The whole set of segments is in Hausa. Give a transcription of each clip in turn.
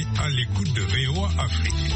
à l'écoute de VOA Afrique.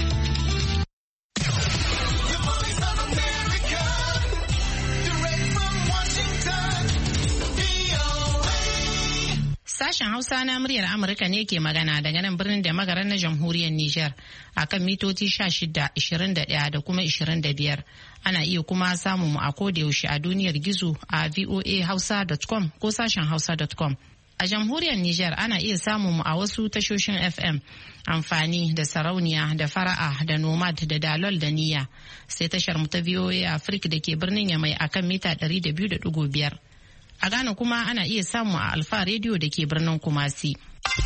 Sashen Hausa na muryar Amurka ne ke magana daga nan birnin da magaran na jamhuriyar Nijar a kan mitoci 16, 21 da kuma 25. Ana iya kuma samun mu a kodayaushe a duniyar gizo a voahausa.com ko sashen hausa.com. A jamhuriyar Nijar ana iya samun mu a wasu tashoshin FM amfani da sarauniya da fara'a da nomad da dalol da niyya. Sai tashar mu ta VOA Africa da ke birnin Yamai a kan mita 200.5. A Ghana kuma ana iya samu a Alfa Radio da ke birnin Kumasi.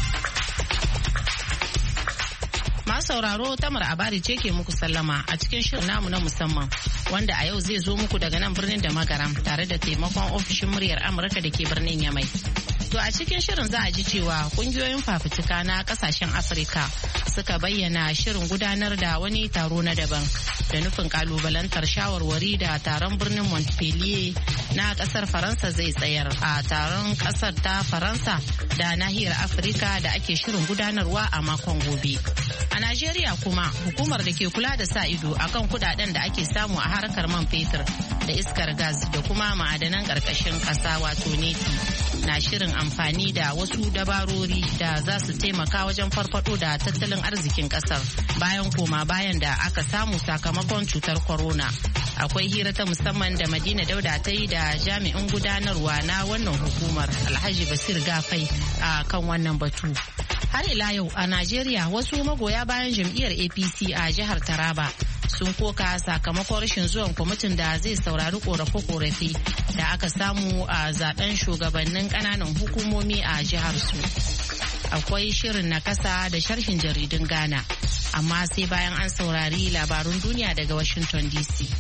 Masu sauraro Tamar Abari ce ke muku sallama a cikin shirin namu na musamman wanda a yau zai zo muku daga nan birnin da Magaram tare da taimakon ofishin muryar Amurka da ke birnin Yamai. To a cikin shirin za a ji cewa kungiyoyin fafutuka na kasashen Afirka suka bayyana shirin gudanar da wani taro na daban da nufin kalubalantar shawarwari da taron birnin Montpellier na kasar Faransa zai tsayar a taron kasar ta Faransa da nahiyar Afirka da ake shirin gudanarwa a makon gobe. A Najeriya kuma hukumar da ke kula da sa ido akan kudaden da ake samu a harkar man fetur da iskar gas da kuma ma'adanan karkashin kasa wato neti na shirin amfani da wasu dabarori da za su taimaka wajen farfado da tattalin arzikin kasar bayan koma bayan da aka samu sakamakon cutar corona. Akwai hira ta musamman da Madina Dauda ta yi da jami'in gudanarwa na wannan hukumar Alhaji Basir Gafai a kan wannan batu. Har ila yau a Najeriya wasu magoya bayan jam'iyyar APC a jihar Taraba sun koka sakamakon rashin zuwan kwamitin da zai saurari korafe-korafe da aka samu a zaben shugabannin kananan hukumomi a jihar su. Akwai shirin na kasa da sharhin jaridun Ghana, amma sai bayan an saurari labarun duniya daga Washington DC.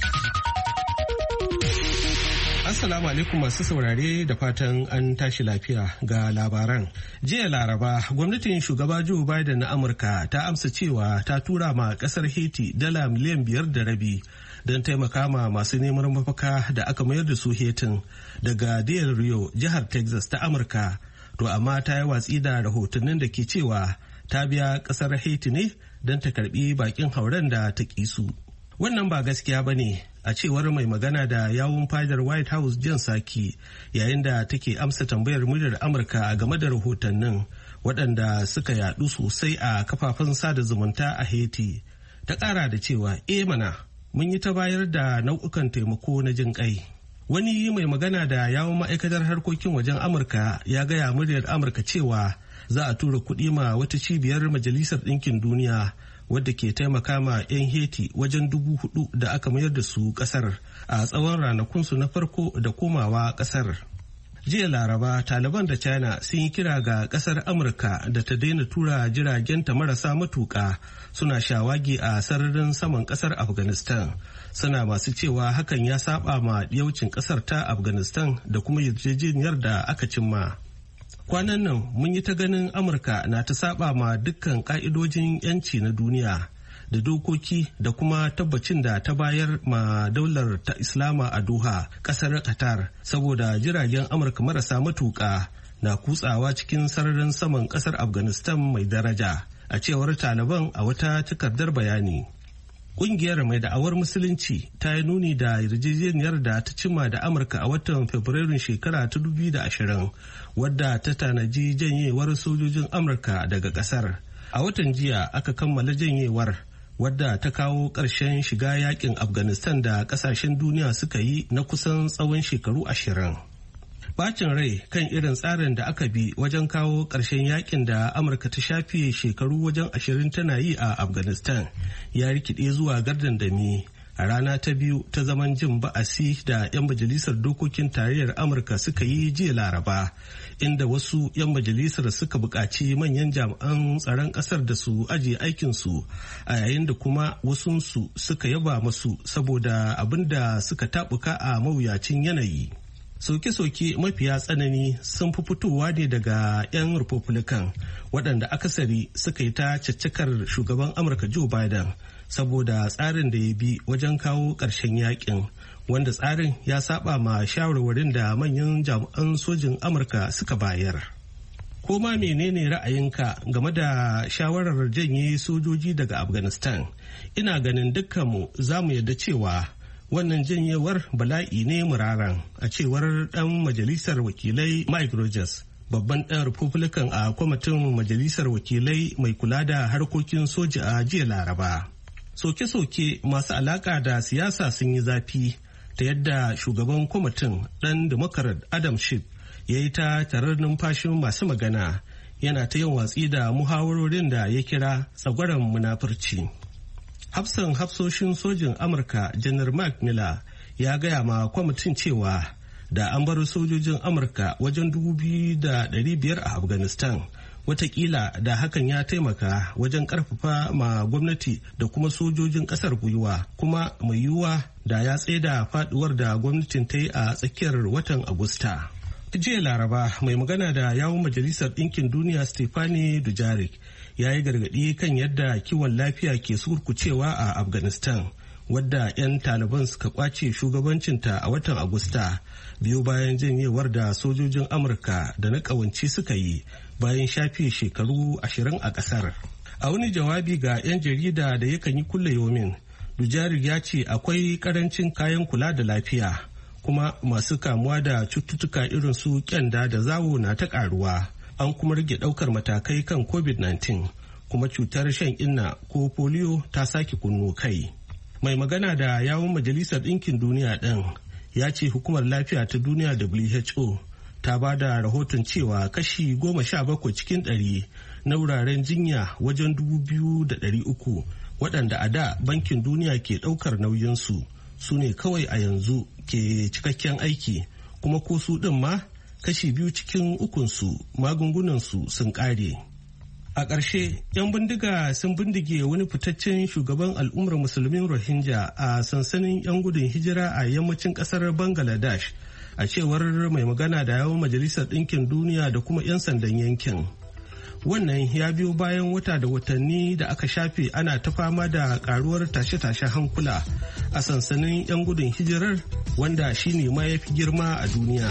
Assalamu alaikum masu saurare da fatan an tashi lafiya ga labaran. Jiya Laraba, gwamnatin shugaba Joe Biden na Amurka ta amsa cewa ta tura ma kasar Haiti dala miliyan 5.5 don taimaka ma masu neman mafaka da aka mayar da su Haitin daga Del Rio, jihar Texas ta Amurka. To amma ta yi watsi da rahotannin da ke cewa ta biya kasar Haiti ne don ta karbi bakin hauren da ta kisu. Wannan ba gaskiya ba ne, a cewar mai magana da yawun fadar White House Jan Psaki yayin da take amsa tambayar muryar Amurka game da rahotannin waɗanda suka yadu sosai a kafafen sada zumunta a Haiti. Ta ƙara da cewa, mana, mun yi ta bayar da nau'ukan taimako na jin ƙai. Wani mai magana da yawun ma'aikatar harkokin wajen Amurka ya gaya muryar Amurka cewa za a tura kuɗi ma wata cibiyar Majalisar Ɗinkin Duniya wadda ke taimaka ma 'yan Haiti wajen 4,000 da aka mayar da su kasar a tsawon ranakunsu na farko da komawa kasar. Jiya Laraba, Taliban da China sun yi kira ga kasar Amurka da ta daina tura jiragenta marasa matuƙa suna shawagi a sararin saman kasar Afghanistan. Suna masu cewa hakan ya saba ma yaucin kasar ta Afghanistan da kuma yarjejeniyar da aka cimma. Kwanan nan mun yi ta ganin Amurka na ta saba ma dukkan ka'idojin 'yanci na duniya da dokoki da kuma tabbacin da ta bayar ma daular ta Islama a Doha, kasar Qatar, saboda jiragen Amurka marasa matuƙa na kutsawa cikin sararin saman kasar Afghanistan mai daraja, a cewar Taliban a wata takardar bayani. Ƙungiyar mai da'awar musulunci ta yi nuni da yarjejeniyar da ta cima da Amurka a watan Fabrairun shekara ta 2020 wadda ta tanaji janyewar sojojin Amurka daga ƙasar. A watan jiya aka kammala janyewar wadda ta kawo ƙarshen shiga yakin Afghanistan da ƙasashen duniya suka yi na kusan tsawon shekaru 20. Bacin rai kan irin tsarin da aka bi wajen kawo ƙarshen yakin da Amurka ta shafe shekaru wajen 20 tana yi a Afghanistan ya rikide zuwa gardandami a rana ta biyu ta zaman jin ba'asi da 'yan majalisar dokokin tarayyar Amurka suka yi jiya Laraba, inda wasu 'yan majalisar suka buƙaci manyan jami'an tsaron ƙasar da su ajiye aikinsu, a yayin da kuma wasunsu suka yaba masu saboda abin da suka taɓuka a mawuyacin yanayi. Soke-soke mafiya tsanani sun fi fitowa ne daga 'yan Republican waɗanda akasari suka yi ta caccakar shugaban Amurka Joe Biden saboda tsarin da ya bi wajen kawo ƙarshen yakin, wanda tsarin ya saba ma shawarwarin da manyan jami'an sojin Amurka suka bayar. ko ma menene ra'ayinka game da shawarar janye sojoji daga Afghanistan, ina ganin dukkanmu za mu yarda cewa wannan janyewar bala'i ne muraran, a cewar ɗan majalisar wakilai Mike Rogers, babban ɗan Republican a kwamitin majalisar wakilai mai kula da harkokin soja a jiya Laraba. Soke-soke masu alaka da siyasa sun yi zafi ta yadda shugaban kwamitin ɗan Democrat Adam Schiff ya yi ta tarar numfashin masu magana, yana ta yin watsi da muhawarorin da ya kira tsagwaron munafurci. Hafsan hafsoshin sojin Amurka Janar Mark Miller ya gaya ma kwamitin cewa da an bar sojojin Amurka wajen 2,500 a Afghanistan, watakila da hakan ya taimaka wajen karfafa ma gwamnati da kuma sojojin kasar gwiwa, kuma mai yiwuwa da ya tsaida faduwar da gwamnatin ta yi a tsakiyar watan Agusta. Jiya Laraba, mai magana da yawun Majalisar Ɗinkin Duniya Stefani Dujarric ya yi gargaɗi kan yadda kiwon lafiya ke surkucewa a Afghanistan, wadda 'yan Taliban suka kwace shugabancinta a watan Agusta, biyu bayan janyewar da sojojin Amurka da na ƙawance suka yi bayan shafe shekaru 20 a ƙasar. A wani jawabi ga 'yan jarida da yakan yi kulle yomin, Dujarric ya ce akwai ƙarancin kayan kula da lafiya, kuma masu kamuwa da cututtuka irin su kyanda da zawo na ta ƙaruwa. An kuma rage ɗaukar matakai kan COVID-19, kuma cutar shan inna ko polio ta sake kunno kai. Mai magana da yawun Majalisar Ɗinkin Duniya ɗin ya ce hukumar lafiya ta duniya WHO ta ba da rahoton cewa kashi 17 cikin 100 na wuraren jinya wajen 2,300 waɗanda a da bankin duniya ke ɗaukar nauyinsu su ne kawai a yanzu ke cikakken aiki, kuma ko su ɗin ma kashi 2 cikin 3 magungunansu sun ƙare. A ƙarshe, 'yan bindiga sun bindige wani fitaccen shugaban al'ummar musulmin Rohingya a sansanin 'yan gudun hijira a yammacin ƙasar Bangladesh, a cewar mai magana da yawon Majalisar Ɗinkin Duniya da kuma 'yan sandan yankin. Wannan ya biyo bayan wata da watanni da aka shafe ana ta fama da karuwar tashe-tashen hankula a sansanin 'yan gudun hijirar, wanda shine ma ya fi girma a duniya.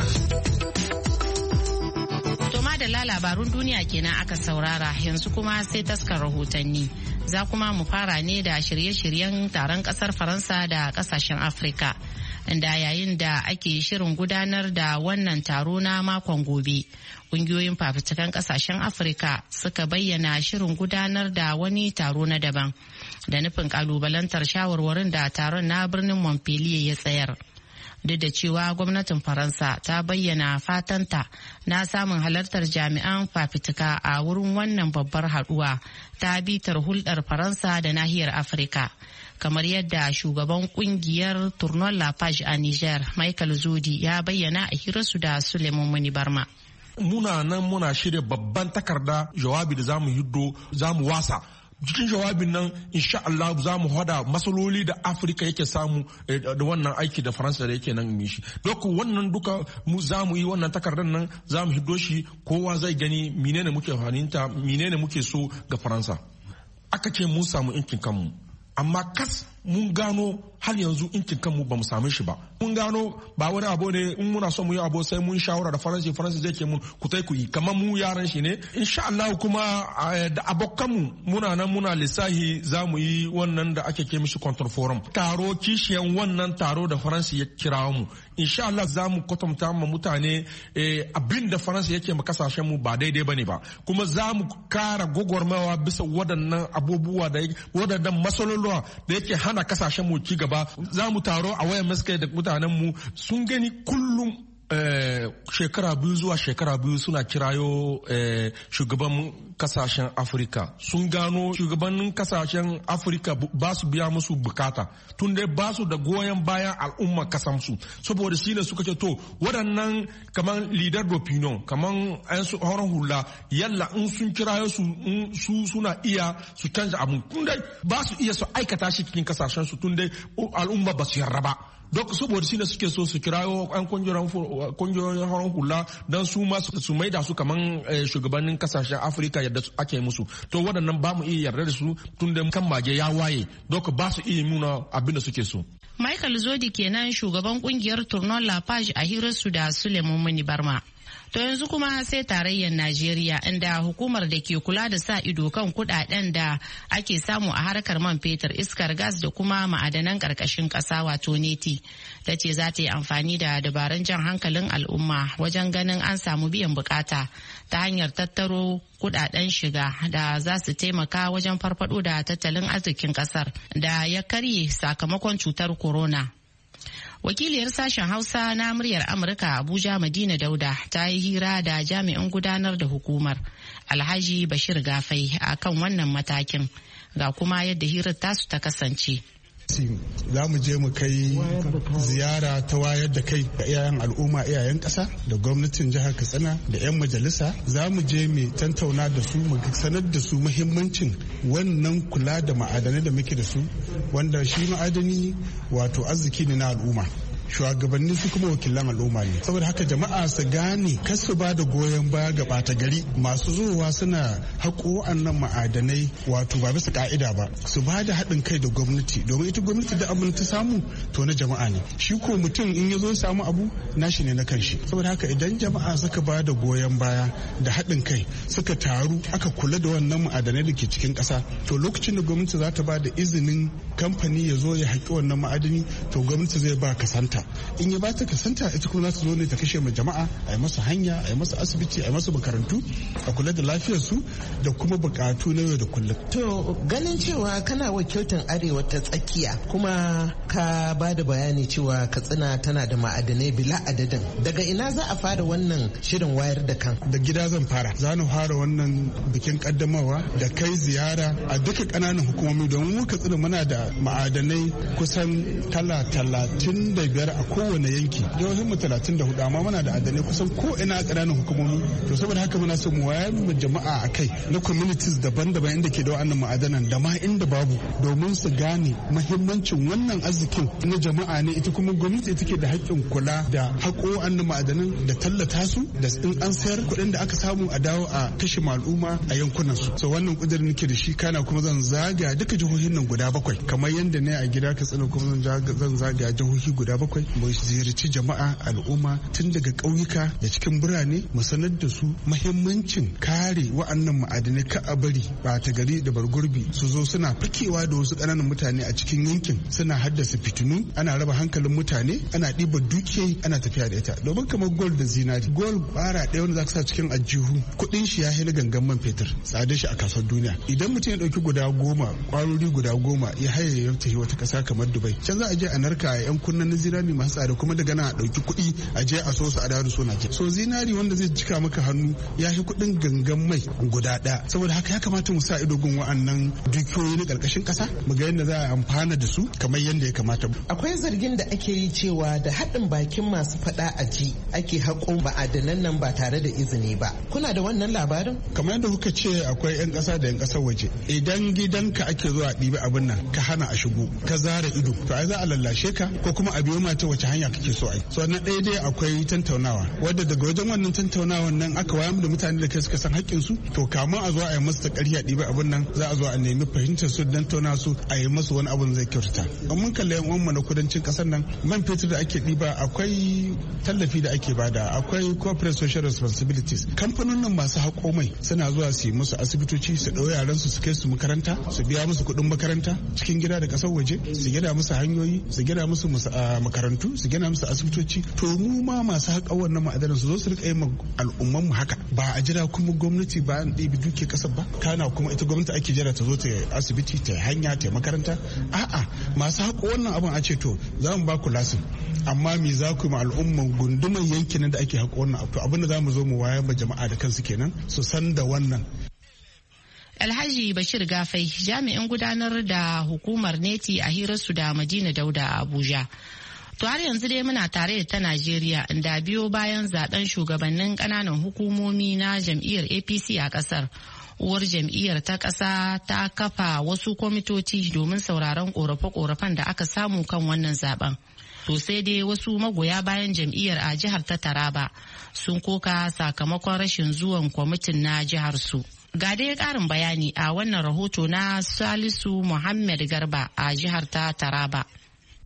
Da labarun duniya kenan aka saurara, yanzu kuma sai taskar rahotanni. Za kuma mu fara ne da shirye-shiryen taron kasar Faransa da kasashen Afirka, inda yayin da ake shirin gudanar da wannan taro na makon gobe, kungiyoyin fafutukan kasashen Afirka suka bayyana shirin gudanar da wani taro na daban da nufin kalubalantar shawarwarin da taron na birnin Montpellier ya tsayar. Duk da cewa gwamnatin Faransa ta bayyana fatanta na samun halartar jami'an fafutuka a wurin wannan babbar haduwa ta bitar hulɗar Faransa da nahiyar Afirka, kamar yadda shugaban kungiyar Tournon La Page a Niger, Michael Zodi, ya bayyana a hirarsu da Suleiman Muni Barma. Muna nan muna shirya babban takarda jawabi da zamu hiddo, zamu wasa. Cikin jawabin nan insha Allah za mu hada matsaloli da Afirka yake samu da wannan aiki da Faransa da yake nan mishi. Dok wannan duka mu za mu yi wannan takardar nan, za mu hiddo shi, kowa zai gani menene muke haninta, menene muke so ga Faransa. Aka ce mun samu incin kanmu, amma kas mun gano har yanzu incin kanmu ba mu same shi ba. Mun gano ba wani abu ne, in muna son mu yi abu sai mun shawara da Faransa zai ke mun ku tai ku yi, kamar mu yaran shi ne. Insha Allah kuma da abokanmu muna nan muna lissahi za mu yi wannan da ake ke mishi control forum, taro kishiyan wannan taro da Faransa ya kira mu. Insha Allah za mu kwatanta ma mutane abin da Faransa yake ma kasashen mu ba daidai bane ba, kuma za mu kara gwagwarmawa bisa waɗannan abubuwa da waɗannan matsalolwa da yake hana kasashen mu ci gaba. Za mu taro a wayan maskai da mutanen mu sun gani kullum shekara 2 zuwa shekara 2 suna kirayo shugaban kasashen Afirka. Sun gano shugabannin kasashen Afirka ba su biya musu bukata, tun dai ba su da goyon bayan al'umma kasansu. Saboda shi ne suka ce to waɗannan kamar leader d'opinion, kamar an su horon hula, yalla in sun kirayo su suna iya su canza abu, tun dai ba su iya su aikata shi cikin kasashen su, tun dai al'umma ba su yarda ba. Dok saboda shi ne suke so su kirayo an kungiyoyin horon hula don su ma su maida su kaman shugabannin kasashen Afirka yadda ake musu. To waɗannan ba mu iya yarda da su, tun da kan mage ya waye, dok ba su iya nuna abin da suke so. Michael Zodi kenan shugaban kungiyar Tournon La Page a hirarsu da Suleiman Muni Barma. To yanzu kuma sai tarayyar Najeriya inda hukumar da ke kula da sa ido kan kudaden da ake samu a harkar man fetur, iskar gas da kuma ma'adanan karkashin kasa wato neti ta ce za ta yi amfani da dabarun jan hankalin al'umma wajen ganin an samu biyan bukata ta hanyar tattaro kudaden shiga da za su taimaka wajen farfado da tattalin arzikin kasar da ya karye sakamakon cutar corona. Wakiliyar sashen Hausa na muryar Amurka Abuja Madina Dauda ta yi hira da jami'in gudanar da hukumar Alhaji Bashir Gafai akan wannan matakin, ga kuma yadda hirar tasu ta kasance. Za mu je mu kai ziyara ta wayar da kai ga iyayen al'umma, iyayen ƙasa da gwamnatin jihar Katsina da 'yan majalisa. Za mu je mu tantauna da su, mu sanar da su muhimmancin wannan kula da ma'adanai da muke da su, wanda shi ma'adani wato arziki ne na al'umma. Shugabanni su kuma wakilan al'umma ne, saboda haka jama'a su gane kar su ba da goyon baya ga ɓata gari masu zuwa suna haƙo wa'annan ma'adanai wato ba bisa ka'ida ba, su ba da haɗin kai da gwamnati, domin ita gwamnati da abin ta samu to na jama'a ne, shi ko mutum in ya zo samu abu nashi ne na kanshi. Saboda haka idan jama'a suka ba da goyon baya da haɗin kai suka taru aka kula da wannan ma'adanai da ke cikin ƙasa, to lokacin da gwamnati za ta ba da izinin kamfani ya zo ya haƙi wannan ma'adani, to gwamnati zai ba kasanta. In ya bata kasanta, ita kuma za ta zo ne ta kashe ma jama'a, a yi masa hanya, a yi masa asibiti, a yi masa makarantu, a kula da lafiyarsu da kuma bukatu na yau da kullum. To ganin cewa kana wakiltar arewa ta tsakiya kuma ka ba da bayani cewa Katsina tana da ma'adanai bila adadin, daga ina za a fara wannan shirin wayar da kan? Da gida zan fara. Za mu fara wannan bikin kaddamarwa da kai ziyara a duka ƙananan hukumomi, domin mu Katsina muna da ma'adanai kusan kala 35 a kowane yanki, jihohin mu 34, amma muna da adanai kusan ko ina ƙananan hukumomi. To saboda haka muna so mu wayar mu jama'a a kai na communities daban-daban inda ke da wa'annan ma'adanan da ma inda babu, domin su gane muhimmancin wannan arzikin na jama'a ne. Ita kuma gwamnati take da haƙƙin kula da haƙo wa'annan ma'adanan da tallata su, da in an sayar kuɗin da aka samu a dawo a kashe al'umma a yankunan su. So wannan ƙudurin nake da shi, kana kuma zan zaga duka jihohin nan guda 7 kamar yadda ne a gida Katsina, kuma zan zaga jihohi guda 7 mu ziyarci jama'a al'umma tun daga ƙauyuka da cikin birane, mu sanar da su muhimmancin kare wa'annan ma'adanai, ka a bari ba ta gari da bargurbi su zo suna fakewa da wasu ƙananan mutane a cikin yankin, suna haddasa fitinu, ana raba hankalin mutane, ana ɗiba dukiyoyi, ana tafiya da ita. Domin kamar gold da zinari, gold bara ɗaya wanda za ka sa cikin aljihu kuɗin shi ya hila gangan man fetur tsada shi a kasuwar duniya. Idan mutum ya ɗauki guda 10 ƙwarori guda 10 ya haye ya tafi wata ƙasa kamar Dubai, can za a je a narka a 'yan kunnen zinari masu tsada, kuma daga nan a ɗauki kuɗi a je a so su a dawo da su Najeriya. So zinari wanda zai cika maka hannu ya fi kuɗin gangan mai guda ɗaya. Saboda haka ya kamata mu sa ido gun wa'annan dukiyoyi na ƙarƙashin ƙasa, mu ga yadda za a amfana da su kamar yadda ya kamata. Akwai zargin da ake yi cewa da haɗin bakin masu faɗa a ji ake haƙo ma'adanan nan ba tare da izini ba. Kuna da wannan labarin? Kamar yadda kuka ce akwai 'yan ƙasa da 'yan ƙasar waje. Idan gidanka ake zuwa ɗibi abin nan ka hana a shigo, ka zara ido, to ai za a lallashe ka ko kuma a biyo mata wace hanya kake so ai. So na ɗaya dai akwai tantaunawa, wadda daga wajen wannan tantaunawan nan aka wayar da mutane da kai suka san haƙƙin su, to kamun a zo a yi masu ta ƙarya ɗibi abin nan, za a zo a nemi fahimtar su dan tauna su a yi masu wani abin zai kyautata. In mun kalli yan uwanmu na kudancin ƙasar nan, man fetur da ake ɗiba akwai tallafi da ake bada, akwai corporate social responsibilities. Kamfanonin masu haƙo mai suna zuwa su yi musu asibitoci, su ɗau yaran su kai su makaranta, su biya musu kuɗin makaranta cikin gida da ƙasar waje, su gina musu hanyoyi, su gina musu makarantu, su gina musu asibitoci. To mu ma masu haƙa wannan ma'adanan su zo su riƙa yin al'umman mu haka, ba a jira kuma gwamnati ba an ɗebi duke ƙasar ba, kana kuma ita gwamnati ake jira ta zo ta asibiti, ta hanya, ta makaranta. A'a, masu haƙa wannan abin a ce to za mu ba ku lasin, amma me za ku yi ma al'umman gunduman yankin da ake haƙa wannan abu. Abin da za mu zo mu wayar ma jama'a da kansu kenan su san da wannan. Alhaji Bashir Gafai, jami'in gudanar da hukumar neti a hirarsu da Madina Dauda a Abuja. To har yanzu dai muna tare da ta Najeriya, inda biyo bayan zaben shugabannin ƙananan hukumomi na jam'iyyar APC a ƙasar. Uwar jam'iyyar ta ƙasa ta kafa wasu kwamitoci domin sauraron ƙorafe-ƙorafen da aka samu kan wannan zaben. To sai dai wasu magoya bayan jam'iyyar a jihar ta Taraba sun koka sakamakon rashin zuwan kwamitin na jihar su. Ga dai ƙarin bayani a wannan rahoto na Salisu Muhammad Garba a jihar ta Taraba.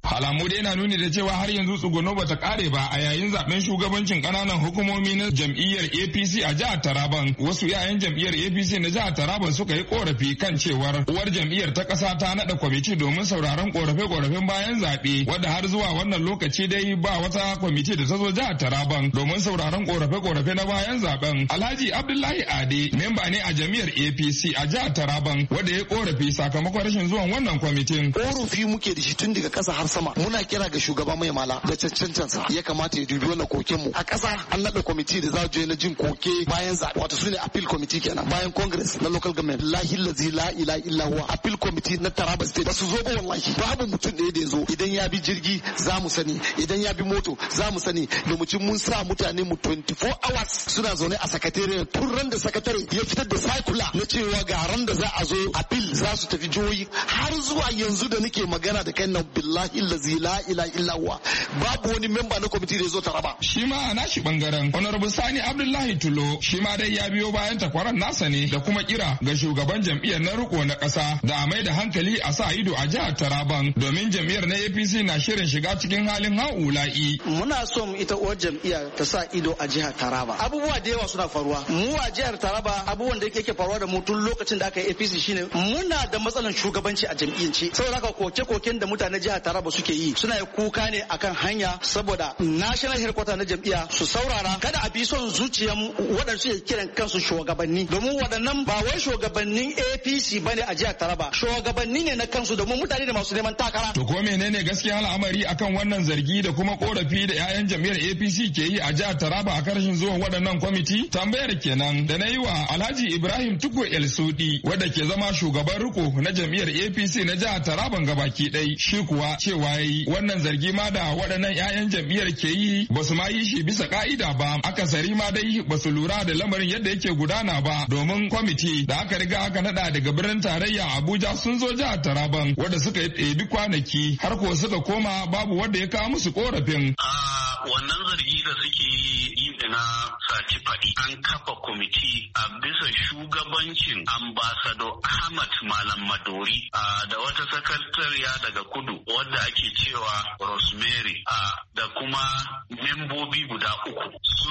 Alamu dai na nuni da cewa har yanzu tsuguno bata kare ba a yayin zaben shugabancin kananan hukumomi na jam'iyyar APC a jihar Taraban. Wasu 'ya'yan jam'iyyar APC na jihar Taraban suka yi korafi kan cewar uwar jam'iyyar ta kasa ta nada kwamiti domin sauraron korafe-korafen bayan zabe, wadda har zuwa wannan lokaci dai ba wata kwamiti da ta zo jihar Taraban domin sauraron korafe-korafe na bayan zaben. Alhaji Abdullahi Ade memba ne a jam'iyyar APC a jihar Taraban wanda ya korafi sakamakon rashin zuwan wannan kwamitin. Korafi muke da shi tun daga kasa har sama. Muna kira ga shugaba mai mala da cancancansa ya kamata ya dubi wannan koken mu. A kasa an nada kwamiti da za je na jin koke bayan zabe, wato sune appeal committee kenan, bayan congress na local government. Lahi lazi la ilaha illa huwa appeal committee na Taraba state ba su zo ba wallahi. Babu mutum da ya zo. Idan ya bi jirgi za mu sani, idan ya bi moto za mu sani, domin mun sa mutane mu 24 hours suna zaune a secretariat tun ran da sakatare ya fitar da circular na cewa ga ran da za a zo appeal za su tafi jihohi har zuwa yanzu da nake magana da kai nan billahi lazi la ilaha illa huwa babu wani memba na kwamiti da ya zo Taraba. Shi ma a nashi bangaren honorable Sani Abdullahi Tulo shi ma dai ya biyo bayan takwaran nasa ne da kuma kira ga shugaban jam'iyyar na riko na kasa da a mai da hankali a sa ido a jihar Taraban domin jam'iyyar na APC na shirin shiga cikin halin haula'i. Muna son ita uwar jam'iyya ta sa ido a jihar Taraba. Abubuwa da yawa suna faruwa. Mu a jihar Taraba abubuwan da yake faruwa da mu tun lokacin da aka yi APC shine muna da matsalan shugabanci a jam'iyyance. Saboda haka koke-koken da mutane jihar Taraba suke yi suna yi kuka ne akan hanya saboda national headquarter na jam'iyya su saurara kada a bi son zuciyan waɗanda suke kiran kansu shugabanni, domin waɗannan ba wai shugabannin APC bane a jihar Taraba, shugabanni ne na kansu domin mutane da masu neman takara. To ko menene gaskiya al'amari akan wannan zargi da kuma korafi da 'ya'yan jam'iyyar APC ke yi a jihar Taraba a karshen zuwan waɗannan kwamiti? Tambayar kenan da na yi wa Alhaji Ibrahim Tuko El Sudi wadda ke zama shugaban riko na jam'iyyar APC na jihar Taraban gabaki ɗai. Shi kuwa cewa yayi wannan zargi ma da waɗannan 'ya'yan jam'iyyar ke yi ba su ma yi shi bisa ka'ida ba, akasari ma dai ba su lura da lamarin yadda yake gudana ba, domin kwamiti da aka riga aka nada daga birnin tarayya Abuja sun zo jihar Taraban wadda suka yi ɗebi kwanaki har ko suka koma babu wanda ya kawo musu korafin. Wannan zargi da suke yi da na saci faɗi an kafa kwamiti a bisa shugabancin ambasado Ahmad Malam Madori da wata sakatariya daga kudu wadda ake cewa Rosemary da kuma membobi guda uku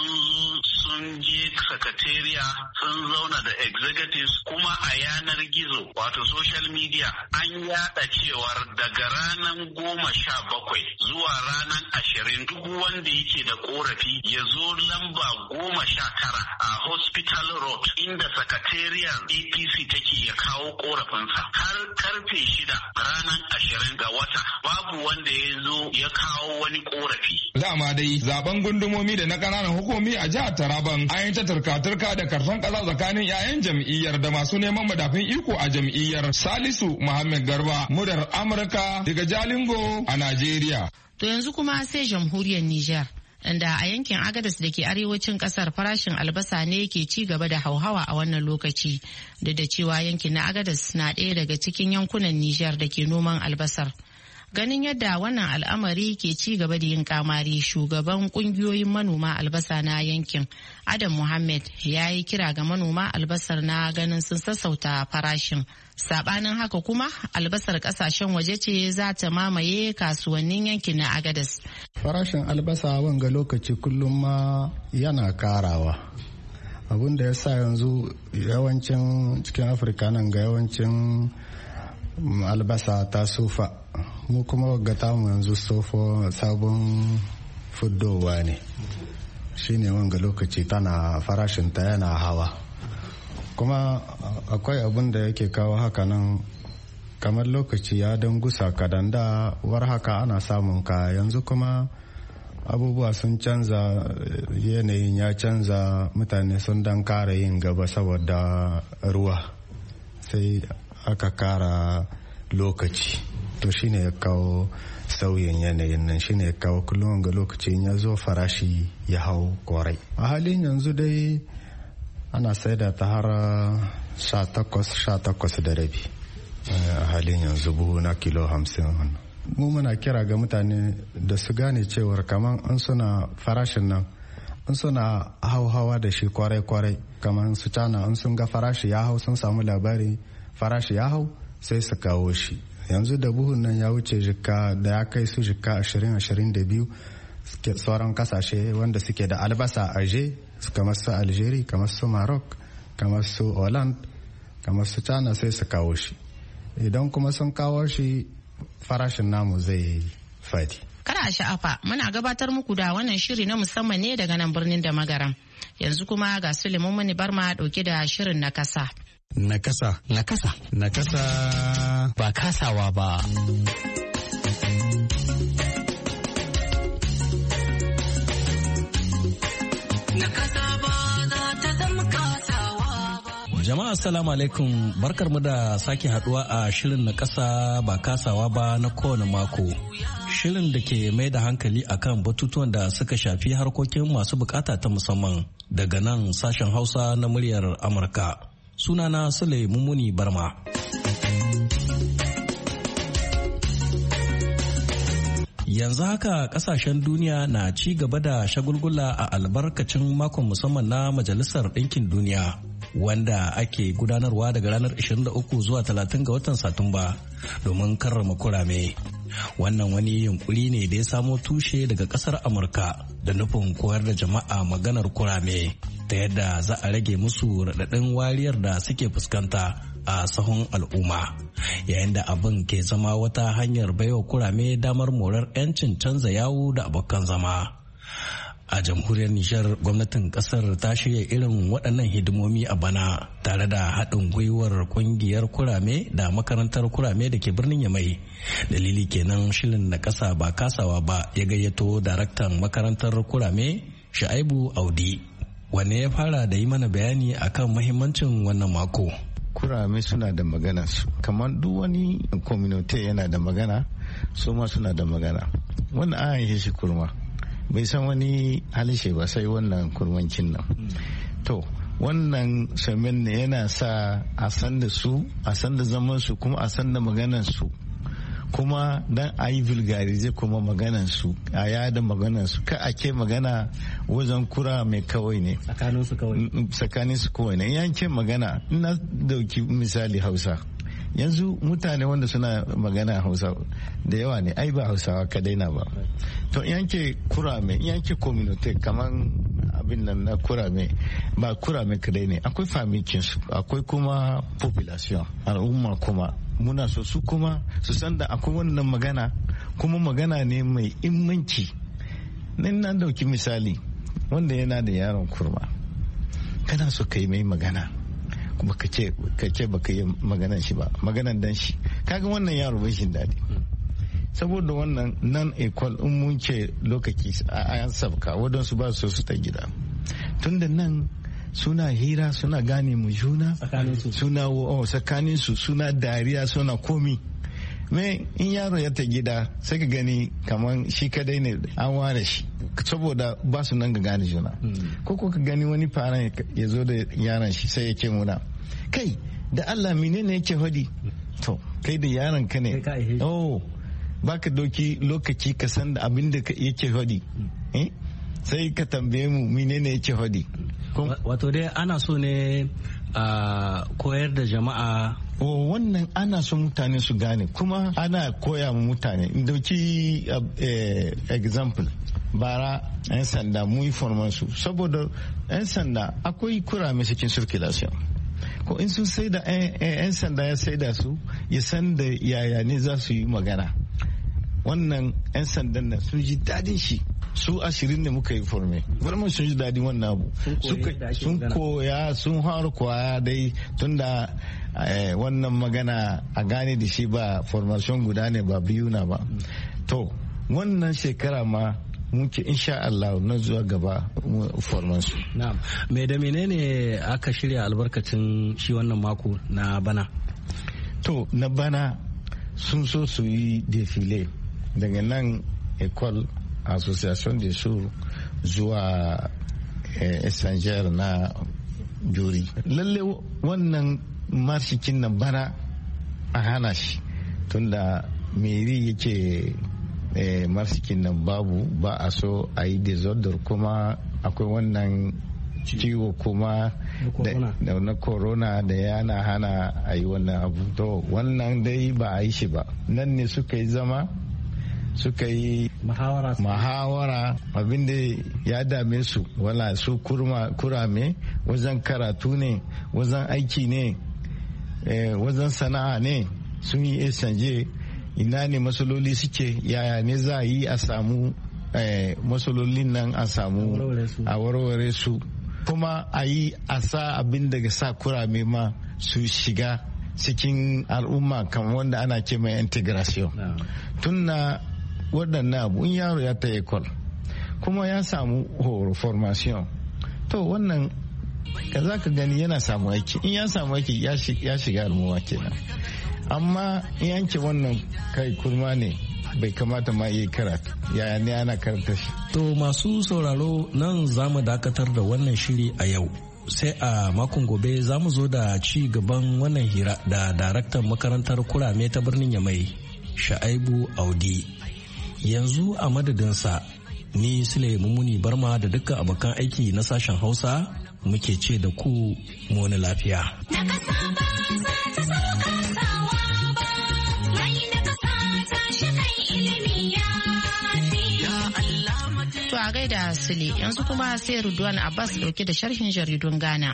sun je sakatariya sun zauna da executives kuma a yanar gizo wato social media an yada cewar daga ranar 17 zuwa ranar 20 duk wanda yake da korafi ya zo lamba 19 a hospital road inda sakatariyar APC take ya kawo korafinsa har karfe 6 ranar 20 ga wata babu wanda ya zo ya kawo wani korafi. Dama dai zaben gundumomi da na ƙananan hukumi a jihar Taraban an yi ta turka-turka da karfan ƙasa tsakanin 'ya'yan jam'iyyar da masu neman madafin iko a jam'iyyar. Salisu Muhammad Garba, Mudar Amurka daga Jalingo a Najeriya. To yanzu kuma sai jamhuriyar Nijar. Inda a yankin Agadez da ke arewacin kasar farashin albasa ne ke ci gaba da hauhawa a wannan lokaci, da cewa yankin na Agadez na ɗaya daga cikin yankunan Nijar da ke noman albasar. Ganin yadda wannan al'amari ke ci gaba da yin kamari, shugaban kungiyoyin manoma albasa na yankin Adam Muhammad ya yi kira ga manoma albasar na ganin sun sassauta farashin. Sabanin haka kuma albasar kasashen waje ce za ta mamaye kasuwannin yankin na Agadez. Farashin albasa wanga lokaci kullum ma yana karawa. Abin da ya sa yanzu yawancin cikin Afirka nan ga yawancin albasa ta sufa. Mu kuma ga tamu yanzu sofo sabon fuddowa ne. Shine wanga lokaci tana farashinta yana hawa. Kuma akwai abin da yake kawo haka nan, kamar lokaci ya don gusa kadan da war haka ana samun ka, yanzu kuma abubuwa sun canza, yanayin ya canza, mutane sun dan kara yin gaba saboda ruwa sai aka kara lokaci, to shine ya kawo sauyin yanayin nan, shine ya kawo kullum ga lokacin ya zo farashi ya hau kwarai. A halin yanzu dai ana saida ta har 18 da rabi a halin yanzu buhu na kilo 50. Mu muna kira ga mutane da su gane cewar kamar an suna farashin nan an suna hauhawa da shi kwarai kamar su cana an sun ga farashi ya hau, sun samu labari farashi ya hau sai su kawo shi yanzu da buhun nan ya wuce jika da ya kai su jika 20-22 sauran kasashe wanda suke da albasa aje kamar su Algeria, kamar su Maroc, kamar su Holland, kamar su China sai su kawo shi. Idan kuma sun kawo shi farashin namu zai fadi. Kada a sha'afa, muna gabatar muku da wannan shiri na musamman ne daga nan birnin da magaram. Yanzu kuma ga Suleiman Mani Barma dauke da shirin na kasa. Na kasa. Na kasa. Na kasa. Ba kasawa ba. Jama'a assalamu alaikum, barkarmu da sake haduwa a shirin na kasa ba kasawa ba na kowane mako. Shirin da ke mai da hankali akan batutuwan da suka shafi harkokin masu bukata ta musamman daga nan sashen Hausa na muryar Amurka. Sunana Sule Mumuni Barma. Yanzu haka kasashen duniya na ci gaba da shagulgula a albarkacin makon musamman na Majalisar Ɗinkin Duniya, wanda ake gudanarwa daga ranar 23 zuwa 30 ga watan Satumba domin karrama kurame. Wannan wani yunkuri ne da ya samo tushe daga kasar Amurka da nufin koyar da jama'a maganar kurame ta yadda za a rage musu raɗaɗin wariyar da suke fuskanta a sahun al'umma, yayin da abin ke zama wata hanyar baiwa kurame damar morar 'yancin canza yawu da abokan zama. A jamhuriyar Nijar, gwamnatin kasar ta shirya irin waɗannan hidimomi a bana tare da haɗin gwiwar ƙungiyar kurame da makarantar kurame da ke birnin Yamai. Dalili kenan shirin na ƙasa ba kasawa ba ya gayyato daraktan makarantar kurame Shaibu Audi, wanne ya fara da yi mana bayani akan mahimmancin wannan mako. Kurame suna da magana su, kamar duk wani community yana da magana, su ma suna da magana. Wannan an yi shi kurma, bai san wani halishe ba sai wannan kurmancin nan. To wannan samin ne yana sa a san da su, a san da zaman su, kuma a san da maganan su, kuma dan a yi vulgarize kuma maganan su, a yada maganan su, ka ake magana wajen kura mai kawai ne tsakanin su kawai ne. Yanke magana, ina dauki misali Hausa, yanzu mutane wanda suna magana Hausa da yawa ne, ai ba Hausawa kadai na ba. To yanke kurame, yanke community kaman abin nan na kurame, ba kurame kadai ne, akwai famikin su, akwai kuma population al'umma, kuma muna so su kuma su san da akwai wannan magana, kuma magana ne mai immanci. Nan na dauki misali wanda yana da yaron kurma, kana so kai mai magana kuma ka ce baka yi maganan shi ba, maganan dan shi, kaga wannan yaro bai shi daɗi. Saboda wannan nan equal in mun ce lokaci a yan sabka wadansu ba su ta gida, tunda nan suna hira, suna gane mu juna, suna tsakanin su, suna dariya, suna komi. Me in yaro ya ta gida sai ka gani kamar shi kadai ne an ware shi, saboda ba su nan ga gane juna. Ko ka gani wani fara ya zo da yaron shi sai ya ce muna, kai da Allah menene yake hodi? To kai da yaron ka ne, baka doki lokaci ka san da abin da yake hodi, sai ka tambaye mu menene yake hodi. Wato dai ana so ne a koyar da jama'a. Wannan ana so mutane su gane, kuma ana koya mu mutane. Dauki example, bara 'yan sanda mu yi su, saboda 'yan sanda akwai kurame cikin circulation. Ko in sun sai da 'yan sanda ya sai da su, ya san da yaya ne za su yi magana. Wannan 'yan sandan nan sun ji dadin shi, su 20 ne muka yi forme, vraiment sun ji dadin wannan abu, sun koya, sun har koya dai, tunda wannan magana a gane da shi ba formation guda ne ba biyu na ba. To wannan shekara ma muke insha Allah na zuwa gaba formansu. Na'am. Me da menene aka shirya albarkacin shi wannan mako na bana? To na bana sun so su yi defile daga nan Ecole Association de Sourds zuwa Étranger na Jori. Lalle wannan marshikin nan bana a hana shi, tunda meri yake marshikin nan ba a so a yi disorder, kuma akwai wannan ciwo kuma da na corona da yana hana a yi wannan abu. To wannan dai ba a yi shi ba. Nan ne suka yi zama suka yi mahawara abinda ya dame su, wala su kurame wajen karatu ne, wajen aiki ne, wajen sana'a ne, sun yi esanje ina ne matsaloli suke, yaya ne za a yi a samu matsalolin nan a samu a warware su, kuma a yi a sa abin daga sa kurame ma su shiga cikin al'umma kamar wanda ana ce mai integration. Tun na waɗannan abu in yaro ya ta ekol kuma ya samu formation, to wannan ka za ka gani yana samu aiki, in ya samu aiki ya shiga al'umma kenan. Amma in yanke wannan kai kurma ne bai kamata ma yi karatu, yaya ne ana karanta shi. To masu sauraro nan za mu dakatar da wannan shiri a yau, sai a makon gobe za mu zo da ci gaban wannan hira da daraktan makarantar kurame ta birnin Yamai, Sha'aibu Audi. Yanzu a madadinsa ni Sule Mumuni Barma da dukkan abokan aiki na sashen Hausa muke ce da ku mu wani lafiya. To a gaida Sule, yanzu kuma sai Rudwan Abbas dauke da sharhin jaridun Ghana.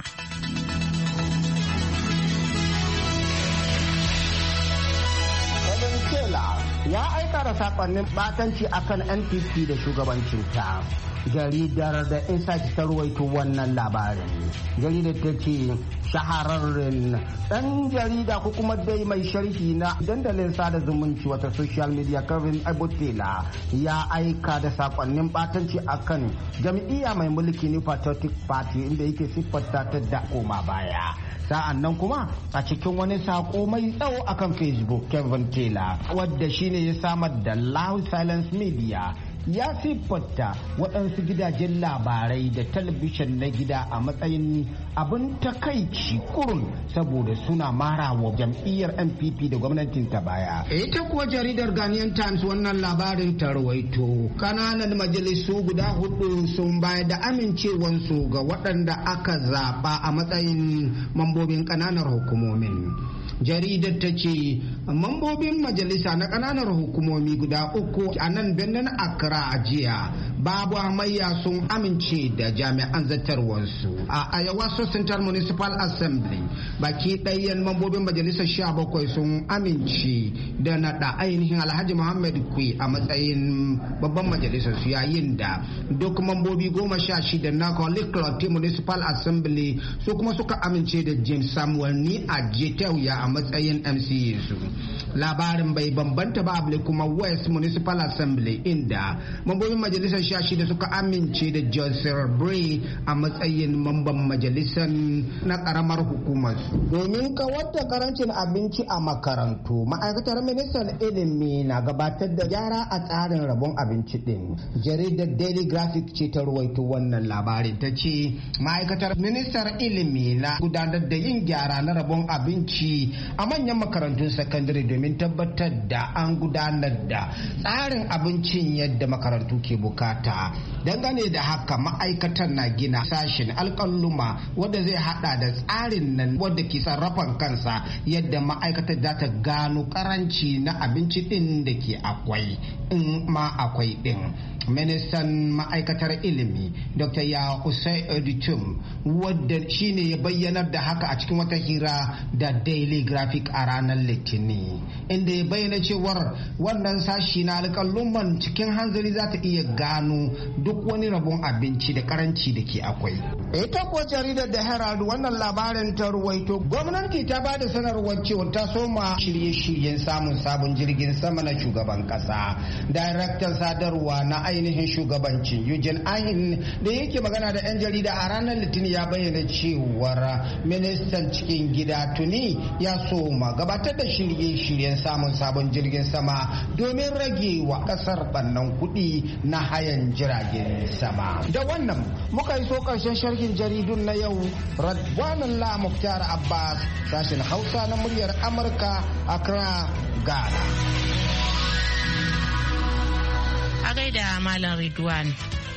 Ya aika da sakonnin batanci akan NPP da shugabancinta. Jaridar da Insight ta ruwaito wannan labarin. Jaridar ta ce shahararren dan jarida ko kuma dai mai sharhi na dandalin sada zumunci wata social media Kevin Abotela ya aika da sakonnin batanci akan jam'iyya mai mulki New Patriotic Party inda yake siffarta ta da koma baya. Sa'an nan kuma a cikin wani sako mai tsawo akan Facebook, Kevin Taylor wadda shine ya samar da Loud Silence Media ya siffata waɗansu gidajen labarai da talabijin na gida a matsayin abin takaici kurun saboda suna mara wa jam'iyyar NPP da gwamnatin ta baya. Ita kuwa jaridar Ghanaian Times wannan labarin ta rawaito kananan majalisu guda 4 sun bayar da amincewansu ga waɗanda aka zaɓa a matsayin mambobin ƙananan hukumomin. Jaridar ta ce mambobin majalisa na ƙananan hukumomi guda 3 a nan birnin Accra a jiya babu hamayya sun amince da jami'an zartarwarsu a Ayawaso Central Municipal Assembly. Baki ɗayan mambobin majalisar 17 sun amince da naɗa ainihin Alhaji Muhammad Kwe a matsayin babban majalisar su, yayin da duk mambobi 16 na Koliklote Municipal Assembly su kuma suka amince da James Samuel ni a Jetauya a matsayin MCA su. Labarin bai bambanta ba a kuma West Municipal Assembly inda mambobin majalisar 16 suka amince da Joseph Bray a matsayin mamban majalisar na karamar hukumar su. Domin kawar da karancin abinci a makarantu, ma'aikatar ministan ilimi na gabatar da gyara a tsarin rabon abinci din. Jaridar Daily Graphic ce ta ruwaito wannan labarin, ta ce ma'aikatar ministan ilimi na gudanar da yin gyara na rabon abinci a manyan makarantun sakandare domin tabbatar da an gudanar da tsarin abincin yadda makarantu ke bukata. Dangane da haka ma'aikatar na gina sashen alƙaluma wanda zai hada da tsarin nan wanda ke sarrafan kansa yadda ma'aikatar za ta gano karanci na abinci din da ke akwai in ma akwai din. Ministan ma'aikatar ilimi Dr. Ya Usai Editum wadda shine ya bayyanar da haka a cikin wata hira da Daily Graphic a ranar Litinin, inda ya bayyana cewar wannan sashi na alƙaluman cikin hanzari za ta iya gano duk wani rabon abinci da karanci da ke akwai. Ita kuwa jaridar da Herald wannan labarin ta ruwaito gwamnati ta ba da sanarwar cewa ta soma shirye-shiryen samun sabon jirgin sama na shugaban kasa. Daraktan sadarwa na ainihin shugabancin Eugene Ahin da yake magana da 'yan jarida a ranar Litinin ya bayyana cewar ministan cikin gida tuni ya soma gabatar da shirye-shiryen samun sabon jirgin sama domin rage wa kasar bannan kuɗi na hayan jiragen sama. Da wannan muka yi so karshen sharhin jaridun na yau. Radwanullah Muktar Abbas, sashen Hausa na muryar Amurka, Accra, Ghana. A gaida Malam Ridwan.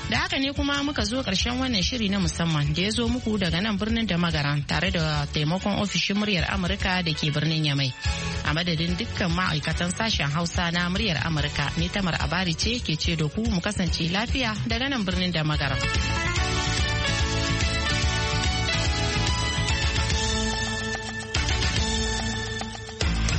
Da haka ne kuma muka zo ƙarshen wannan shiri na musamman da ya zo muku daga nan birnin da magaran tare da taimakon ofishin muryar Amurka da ke birnin Yamai. A madadin dukkan ma'aikatan sashen Hausa na muryar Amurka, ni Tamar Abari ce ke ce da ku mu kasance lafiya daga nan birnin da magaran.